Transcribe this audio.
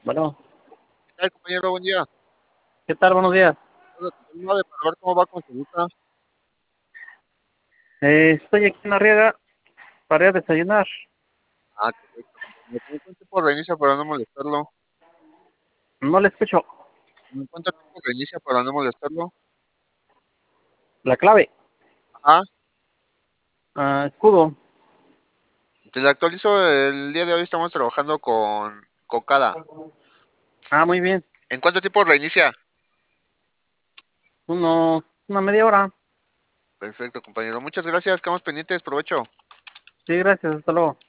Bueno, ¿Qué tal, compañero? Buen día. ¿qué tal? Buenos días. Hola, para ver cómo va con su ruta. Estoy aquí en la riega para ir a desayunar. Perfecto, compañero. ¿Me cuánto tiempo reinicia para no molestarlo? No le escucho. ¿Me cuánto tiempo reinicia para no molestarlo? La clave. Ajá. Escudo. Te la actualizo. El día de hoy estamos trabajando con Cocada. Muy bien. ¿En cuánto tiempo reinicia? Una media hora. Perfecto, compañero. Muchas gracias. Quedamos pendientes. Provecho. Sí, gracias. Hasta luego.